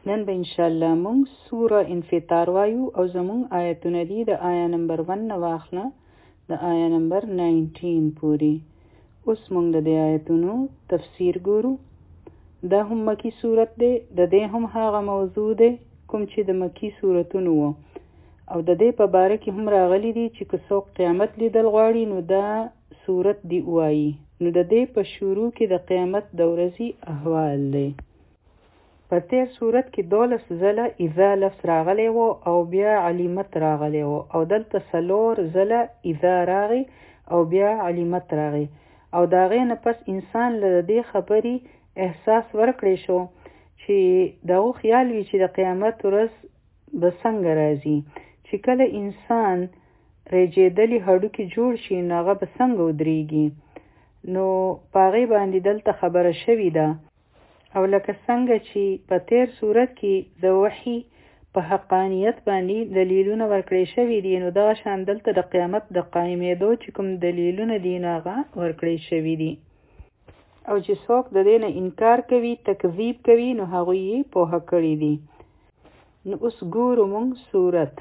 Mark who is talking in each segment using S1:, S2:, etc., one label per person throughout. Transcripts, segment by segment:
S1: نن به انشاءالله مونږ سوره انفطار وایو او زمونږ آیتونه دي د آیا نمبر 1 نه واخله د آیا نمبر 19 پورې. اوس مونږ د دې آیتونو تفسیر ګورو. دا هم مکی سورت دی، د دې هم هغه موضوع دی کوم چې د مکی سورتونو وو او د دې په باره کې هم راغلی دي چې که څوک قیامت لیدل غواړي نو دا سورت دی وایي. نو د دې په شروع کې د قیامت د ورځې احوال دی. په تیر صورت کې 12 ځله اذا لفظ راغلی و او بیا علیمت راغلی و او دلته 4 ځله اذا راغی او بیا علیمت راغی او د هغې نه پس انسان له دې خبرې احساس ورکړی شو چې دغه خیال وي چې د قیامت ورځ به څنګه راځي، چې کله انسان رېجېدلي هډوکي جوړ شي نو هغه به څنګه ودرېږي. نو په هغې باندې دلته خبره شوې ده او لکه څنګه چې په تیر صورت کې د وحي په حقانیت باندې دلیلونه ورکړی شوي دي، نو دغه شان دلته د قیامت د قایمېدو چې کوم دلیلونه دي نو هغه ورکړی شوي دي او چې څوک د دې نه انکار کوي، تکذیب کوي، نو هغوی یې پوهه کړي دي. نو اوس ګورو مونږ صورت.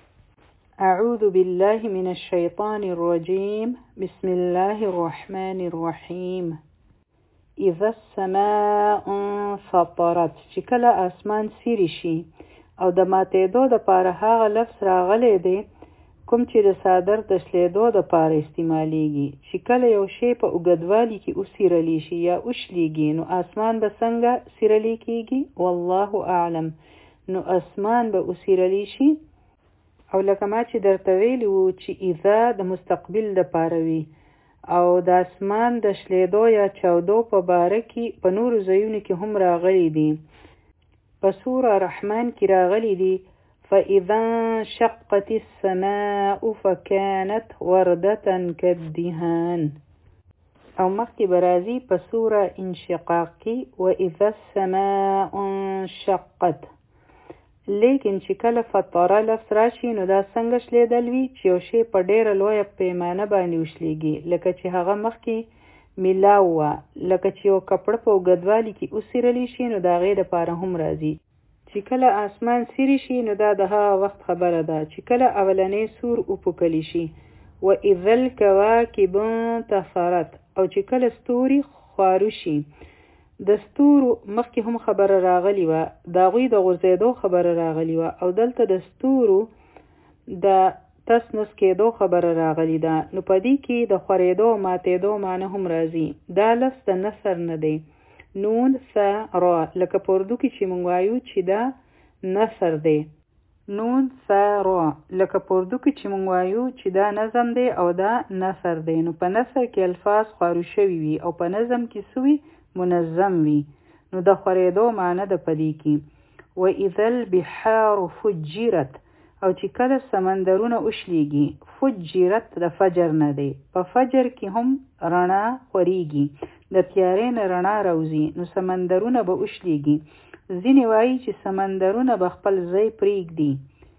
S1: اعوذ بالله من الشیطان الرجیم بسم الله الرحمن الرحیم. اذا السماء انفطرت، چې کله اسمان سیری شي او د ماتېدو دپاره هغه لفظ راغلی دی کوم چې د څادر د شلېدو دپاره استعمالیږي، چې کله یو شی په اوږدوالي کې وسیرلی شي یا وشلیږي نو اسمان به څنګه سیرلی کیږي؟ والله اعلم. نو اسمان به وسیرلی شي او لکه ما چې درته ویلي وو چې اذا د مستقبل دپاره وي او د اسمان د شلیدو یا چاودو په باره کې په نورو ځایونو کې هم راغلی دي. په سوره رحمان کې راغلی دي فاذا انشقت السماء فكانت وردة كالدهان او مخکې به راځي په سوره انشقاق کې واذا السماء انشقت. لیکن چې کله فطره لفظ راشي نو دا څنګه شلیدل وي چې یو شی په ډیره لویه پیمانه باندې وشلیږي، لکه چې هغه مخکې میلاو وه، لکه چې یو کپړه په اوږدوالي کې وسیرلی شي نو د هغې دپاره هم راځي. چې کله اسمان سیری شي نو دا د هغه وخت خبره ده چې کله اولنی سور وپوکلی شي. واذا الکواکب انتثرت، او چې کله ستوري خوارو شي. د ستورو مخکې هم خبره راغلی وه، د هغوی د غورځېدو خبره راغلی وه او دلته د ستورو د تس نس کېدو خبره راغلی ده. نو په دې کې د خورېدو او ماتېدو معنی هم راځي. دا لفظ د نثر نه دی، نون ثا را، لکه په اردو کې چې موږ وایو چې دا نثر دی. نون ثا را، لکه په اردو کې چې موږ وایو چې دا نظم دی او دا نثر دی. نو په نثر کې الفاظ خوارو شوي وي او په نظم کې سوي منظم وي، نو د خورېدو معنی د پدې کې. واذا البحار فجرت، او چې کله سمندرونه وشلیږي. فجرت د فجر نه دی، په فجر کې هم رڼا خورېږي، د تیارې نه رڼا راوځي، نو سمندرونه به وشلیږي. ځینې وایي چې سمندرونه به خپل ځای پرېږدي،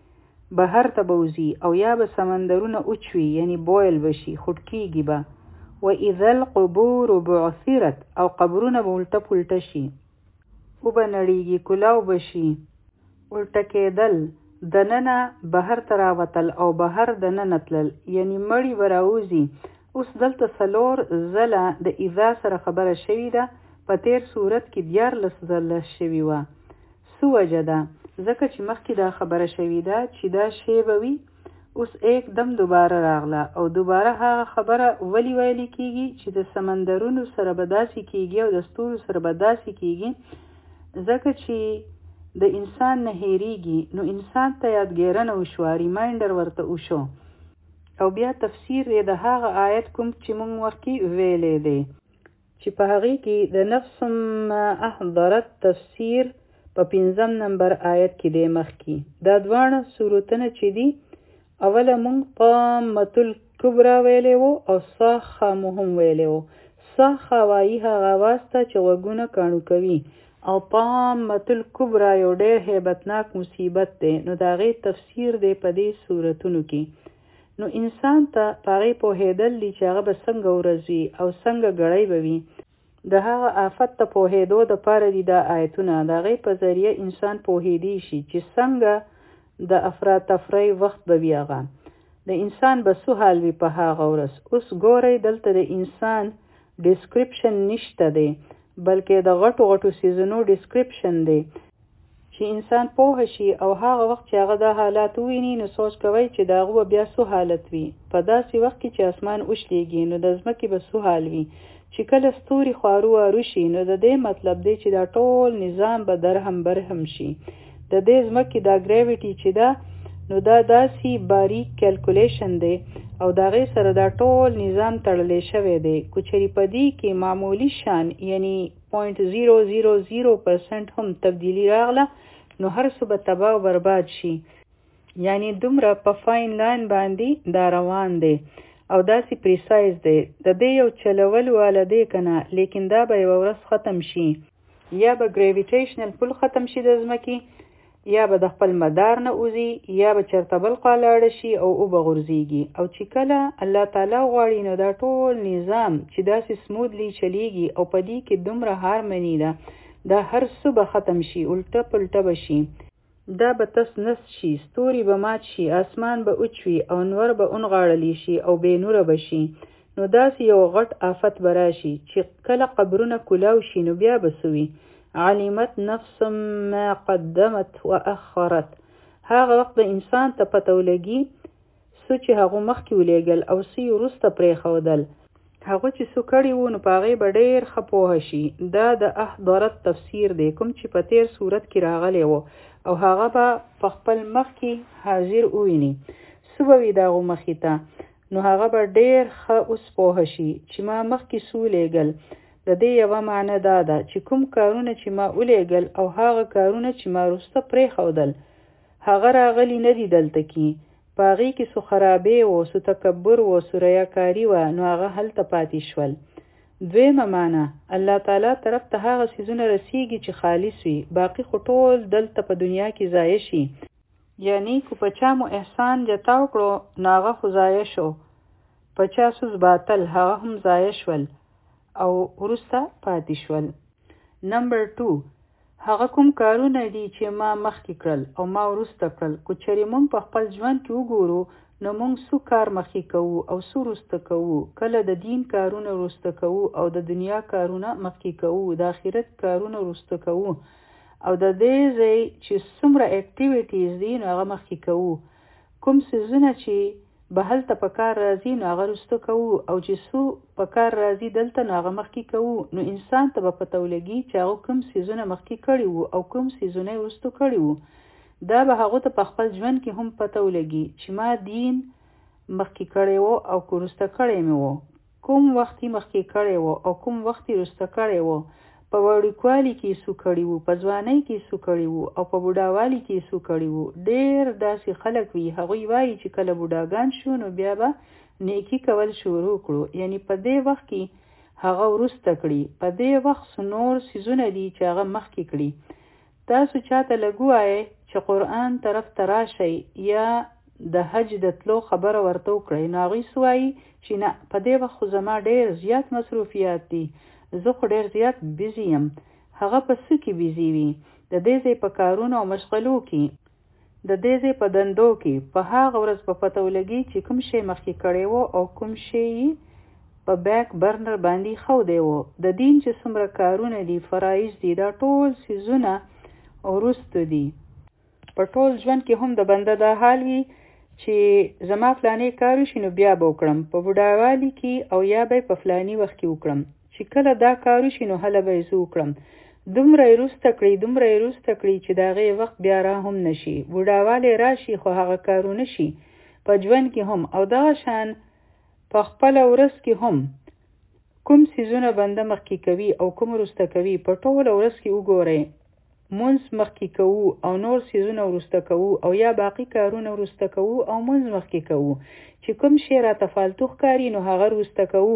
S1: بهر ته به وځي او یا به سمندرونه اوچوي یعنی بویل بشي، خوټکېږي به. واذا القبور بعثرت، او قبرونه به الټه پلټه شي، وبه نړېږي، کلاو به شي، الټه کېدل، دننه بهر ته راوتل او بهر دننه تلل یعنی مړي به راوځي. اوس دلته 4 ځله د اذا سره خبره شوې ده، په تیر صورت کې 14 ځله شوې وه. څه وجه ده؟ ځکه چې مخکې دا خبره شوې ده چې دا شی به وي، اوس एकदम دوباره راغله او دوباره هغه خبره ولی ویلی کیږي چې د سمندرونو سره به داسې کیږي او د ستورو سره به داسې کیږي، ځکه چې د انسان نه هېریږي. نو انسان ته یادګیرنه وشوه، ریمایندر ورته وشو او بیا تفسیر یې د هغه آیت کوم چې موږ مخکې ویلی دی چې په هغې کې د نفس ما احضرت تفسیر په 5 نمبر آیت کې دی مخکې. دا دواړه صورتونه چې دي، اوله مونږ طامة الکبرا ویلی وو او صاخه مو هم ویلی وو. صاخه وایي هغه اواز ته چې غوږونه کاڼو کوي، او طامة الکبرا یو ډېر هیبتناک مصیبت دی. نو د هغې تفسیر دی په دې صورتونو کې. نو انسان ته په هغې پوهېدل دي چې هغه به څنګه ورځي او څنګه ګړی به وي. د هغه آفت ته پوهېدو دپاره دي دا آیتونه. د هغې په ذریعه انسان پوهېدی شي چې څنګه د افراتفری وخت به وي هغه. د انسان به څه حال وي په هغه ورځ. اوس ګورئ دلته د انسان ډسکریپشن نشته دی، بلکې د غټو غټو سیزنو ډسکریپشن دی چې انسان پوه شي او هغه وخت چې هغه دا حالات وویني نو سوچ کوئ چې د هغه به بیا څه حالت وي. په داسې وخت کې چې اسمان وشلېږي نو د ځمکې به څه حال وي. چې کله ستوري خوارو وارو شي نو د دې مطلب دی چې دا ټول نظام به درهم برهم شي. د دې ځمکې دا ګریویټي چې ده نو دا داسې باریک کیلکولیشن دی او د هغې سره دا ټول نظام تړلی شوی دی. که چېرې په دې کې معمولي شان یعنی 0.000% هم تبدیلی راغله نو هر څه به تباه و برباد شي. یعنی دومره په فاین لاین باندې دا روان دی او داسې پریسایز دی. د دې یو چلول واله دی که نه، لیکن دا به یوه ورځ ختم شي. یا به ګریویټیشنل پول ختم شي د ځمکې، یا به د خپل مدار نه وځي، یا به چېرته بل خوا لاړه شي او اوبه غورځېږي. او چې کله الله تعالی غواړي نو دا ټول نظام چې داسې سمودلی چلیږي او په دې کې دومره هارمني ده، دا هر څه به ختم شي، الټه پلټه به شي. دا به تس نس شي، ستوري به مات شي، اسمان به اوچوي او نور به اونغاړلی شي او بې نوره به شي. نو داسې یو غټ آفت به راشي چې کله قبرونه کولاو شي نو بیا به څه وي. علمت نفس ما قدمت واخرت. هغه وخت به انسان ته پته ولګي څه چې هغو مخکې ولېږل او څه یې وروسته پرېښودل. هغه چې څه کړي وو نو په هغې به ډېر ښه پوهه شي. دا د احضرت تفسیر دی کوم چې په تیر صورت کې راغلی و او هغه به په خپل مخ کې حاضر وویني. څه به وي د هغو مخې ته نو هغه به ډېر ښه اوس پوهه شي چې ما مخکې څه ولېږل. د دې یوه معنی دا ده چې کوم کارونه چې ما ولېږل او هغه کارونه چې ما وروسته پرېښودل هغه راغلي نه دي دلته کې. په هغې کې څه خرابې و، څه تکبر و، څه ریاکاري وه، نو هغه هلته پاتې شول. دویمه معنی الله تعالی طرف ته هغه څیزونه رسیږي چې خالص وي، باقي خو ټول دلته په دنیا کې ضایع شي. یعنی که په چا مو احسان جتاو کړو نو هغه خو ضایع شو، په چا سوز باطل هغه هم ضایع شول او وروسته پاتې شول. نمبر 2 هغه کوم کارونه دي چې ما مخکې کړل او ما وروسته کړل. که چېرې موږ په خپل ژوند کې وګورو نو موږ څو کار مخکې کوو او څو وروسته کوو. کله د دین کارونه وروسته کوو او د دنیا کارونه مخکې کوو، د آخرت کارونه وروسته کوو او د دې ځای چې څومره اکټیویټیز دي نو هغه مخکې کوو. کوم څیزونه چې به هلته په کار راځي نو هغه وروسته کوو او چې څو په کار راځي دلته نو هغه مخکې کوو. نو انسان ته به پته ولګي چې هغه کوم څیزونه مخکې کړي وو او کوم څیزونه یې وروسته کړي وو. دا به هغو ته په خپل ژوند کې هم پته ولګي چې ما دین مخکې کړی وو او که وروسته کړی مې وو، کوم وخت یې مخکې کړی وو او کوم وخت یې وروسته کړی وو، په وړوکوالي کې یې څه کړي وو، په ځوانۍ کې یې څه کړي وو او په بوډاوالي کې یې څه کړي وو. ډېر داسې خلک وي هغوی وایي چې کله بوډاګان شو نو بیا به نیکي کول شروع کړو. یعنی په دې وخت کې هغه وروسته کړي، په دې وخت نور څیزونه دي چې هغه مخکې کړي. تاسو چاته لږ ووایئ چې قرآن طرف ته راشئ یا د حج د تلو خبره ورته وکړئ نو هغوی څه وایي چې نه په دې وخت خو زما ډېر زیات مصروفیات دي، زه خو ډېر زیات بیزي یم. هغه په څه کې بیزي وي؟ د دې ځای په کارونو او مشغلو کې، د دې ځای په دندو کې. په هغه ورځ په پته ولګي چې کوم شی مخکې کړی و او کوم شی په بیک برنر باندې ښودی و. د دین چې څومره کارونه دي، فرایض دي، دا ټول څیزونه وروسته دي. په ټول ژوند کې هم د بنده دا حال وي چې زما فلانی کار وشي نو بیا به وکړم، په بوډاوالي کې او یا به په فلاني وخت کې وکړم، چې کله دا کار وشي نو هله به یې زه وکړم. دومره یې وروسته کړي، دومره یې وروسته کړي چې د هغې وخت بیا را هم نه شي. بوډاوالی راشي خو هغه کارونه شي په ژوند کې هم. او دغه شان په خپله ورځ کې هم کوم څیزونه بنده مخکې کوي او کوم وروسته کوي. په ټوله ورځ کې وګورئ، مونځ مخکې کوو او نور څیزونه وروسته کوو او یا باقي کارونه وروسته کوو او مونځ مخکې کوو. چې کوم شی راته فالتو ښکاري نو هغه وروسته کوو.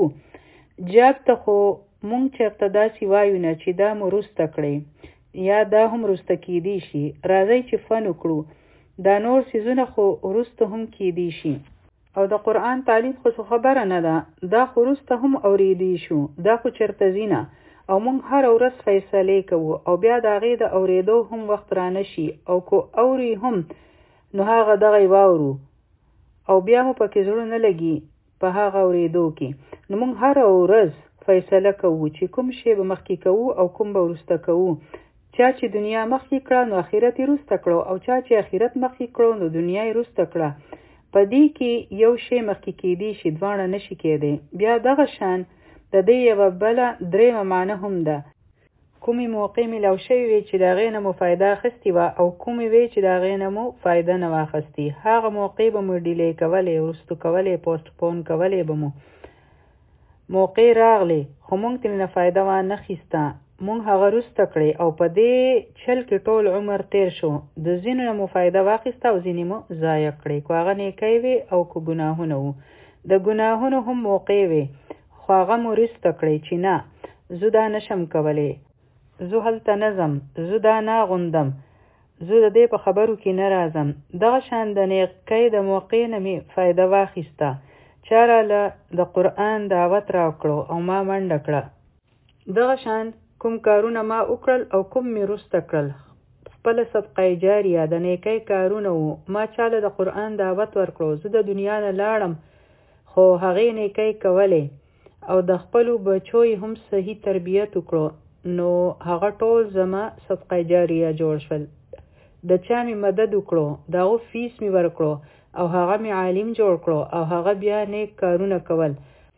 S1: جاب ته خو مونږ چېرته داسې وایو نه چې دا مو وروسته کړئ یا دا هم وروسته کیدی شي. راځئ چې فن وکړو. دا نور څیزونه خو وروسته هم کیدی شي. او د قرآن تعلیم خو خبره نه ده، دا خو وروسته هم اورېدی شو، دا خو چېرته ځي نه. او مونږ هر ورځ فیصلې کوو او بیا د هغې د اورېدو هم وخت رانشي او کو اوري هم نو هغه دغه واورو او بیا مو پکې زړه نه لګي په هغه اورېدو کې. نو مونږ هر ورځ فیصله کوو چې کوم شی به مخکې کوو او کوم به وروسته کوو. چا چې دنیا مخکې کړه نو آخرت یې وروسته کړو او چا چې آخرت مخکې کړو نو دنیا یې وروسته کړه. په دې کې یو شی مخکې کېدی شي دواړه نشي کېدی. بیا دغه شان د دې یوه بله درېیمه معنی هم ده. کومې موقع میلاو شوې وي چې د هغې نه مو فایده اخیستې وه او کومې وې چې د هغې نه مو فایده نه وه اخیستې، هغه موقع به مو ډیلی کولې، وروستو کولې، پوسټپون کولې به مو. موقع راغلی خو مونږ ترې نه فایده وانه اخیسته، مونږ هغه وروسته کړې او په دې چل کې ټول عمر تیر شو. د ځینو نه مو فایده واخیسته او ځینې مو ضایع کړې، کو هغه نیکۍ وې او کو ګناهونه وو. د ګناهونو هم موقع وې خو هغه مو وروسته کړې چې نه زه دا نشم کولی، زه هلته نه ځم، زه دا نه اغوندم، زه د دې په خبرو کې نه راځم. دغه شان د نیکۍ د موقع نه مې فایده واخیسته. چا راله د قرآن دعوت راکړو او ما منډه کړه. دغه شان کوم کارونه ما وکړل او کوم مې وروسته کړل خپله صدقه جاریه د نیکۍ کارونه وو. ما چاله د قرآن دعوت ورکړو، زه د دنیا نه لاړم خو هغې نیکۍ کولې او د خپلو بچو هم صحیح تربیت وکړو نو هغه ټول زما صدقه جاریه جوړ شول. د چا مې مدد وکړو، د هغو فیس مې ورکړو او هغه مې عالم جوړ کړو او هغه بیا نیک کارونه کول.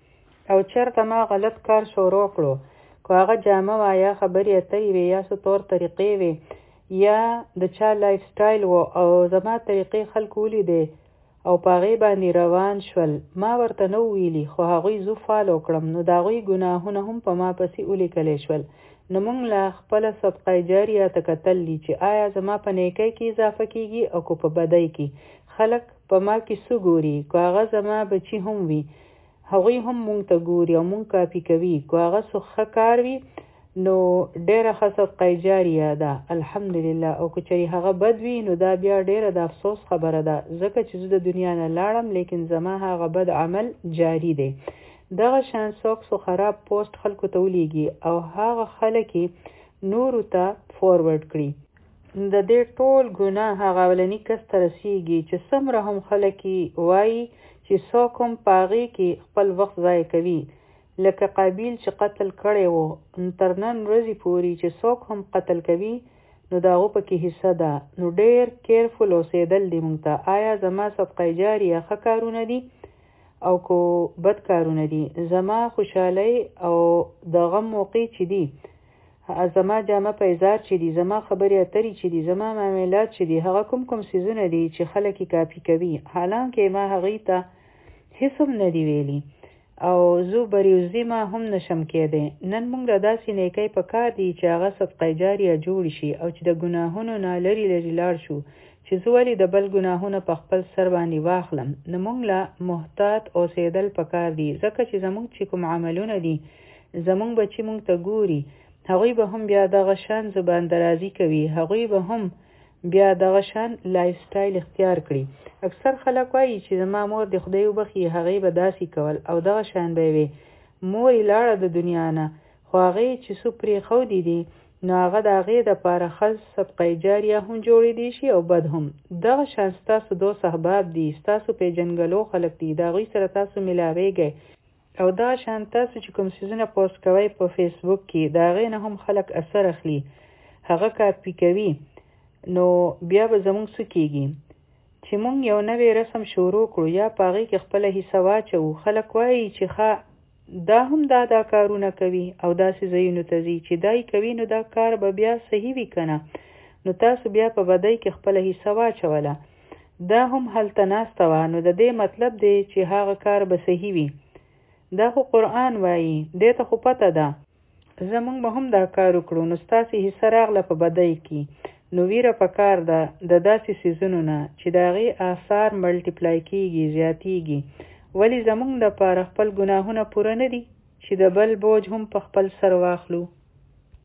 S1: او چېرته ما غلط کار شروع کړو، که هغه جامه وه یا خبرې اترې وې یا څه طور طریقې وې یا د چا لایف سټایل و او زما طریقې خلکو ولیدې او په هغې باندې روان شول، ما ورته نه ویلي خو هغوی زه فالو کړم نو د هغوی ګناهونه هم په ما پسې ولیکلی شول. نو موږ له خپله صدقه جاریه ته کتل دي چې آیا زما په نیکۍ کې اضافه کېږي او که په بدۍ کې. خلک په ما کې څه ګوري، که هغه زما بچي هم وي هغوی هم مونږ ته ګوري او مونږ کاپي کوي. که هغه څه ښه کار وي نو ډېره ښه صدقه جاریه ده الحمدلله، او که چېرې هغه بد وي نو دا بیا ډېره د افسوس خبره ده ځکه چې زه د دنیا نه لاړم لیکن زما هغه بد عمل جاری دی. دغه شان څوک څو خراب پوسټ خلکو ته ولیږي او هغه خلک نورو ته فورورډ کړي، د دې ټول ګناه هغه اولني کس ته رسیږي چې څومره هم خلک وایي چې څوک هم په هغې کې خپل وخت ضایع کوي. لکه قابیل چې قتل کړی و، تر نن ورځې پورې چې څوک هم قتل کوي نو د هغو پکې حصه ده. نو ډېر کیرفل اوسېدل دي مونږ ته. آیا زما صدقه جاریه ښه کارونه دي او کو بد کارونه دي؟ زما خوشحالۍ او د غم موقع چې دي، زما جامه پیزار چې دي، زما خبرې اترې چې دي، زما معاملات چې دي، هغه کوم څیزونه دي چې خلک یې کاپي کوي حالانکه ما هغې ته هېڅ هم نه دي ویلي او زه بریوزیمه هم نشم کېدی. نن موږ له داسې نیکۍ په کار دی چې هغه صدقه جاریه جوړ شي او چې د ګناهونو نه لرې لرې لاړ شو چې زه ولې د بل ګناهونه په خپل سر باندې واخلم. نو موږ له محتاط اوسېدل په کار دي ځکه چې زموږ چې کوم عملونه دي زموږ بچي موږ ته ګوري، هغوی به هم بیا دغه شان زبان درازي کوي، هغوی به هم بیا دغه شان لایف سټایل اختیار کړي. اکثر خلک وایي چې زما مور د خدای وبخي هغې به داسې کول او دغه شان به وي. مور یې لاړه د دنیا نه خو هغې چې څه پرېښودي دي نو هغه د هغې دپاره ښه صدقه جاریه هم جوړېدی شي او بد هم. دغه شان ستاسو دوست احباب دي، ستاسو پیژنګلو خلک دي، د هغوی سره تاسو میلاویږئ او دغه شان تاسو چې کوم څیزونه پوسټ کوئ په فیسبوک کې د هغې نه هم خلک اثر اخلي، هغه کاپي کوي. نو بیا به زموږ څه کېږي چې موږ یو نوی رسم شروع کړو یا په هغې کې خپله حصه واچوو. خلک وایي چې ښه دا هم دا کارونه کوي او داسې ځایونو ته ځي چې دا یې کوي نو دا کار به بیا صحیح وي که نه. نو تاسو بیا په بدۍ کې خپله حصه واچوله، دا هم هلته ناسته وه نو د دې مطلب دی چې هغه کار به صحیح وي. دا خو قرآن وایي، دې ته خو پته ده. زموږ به هم دا کار وکړو نو ستاسې حصه راغله په بدۍ کې نو ویره پکار ده د داسې څیزونو نه چې د هغې آثار ملټیپلای کېږي، زیاتېږي. ولې زموږ دپاره خپل ګناهونه پوره نه دي چې د بل بوج هم په خپل سر واخلو؟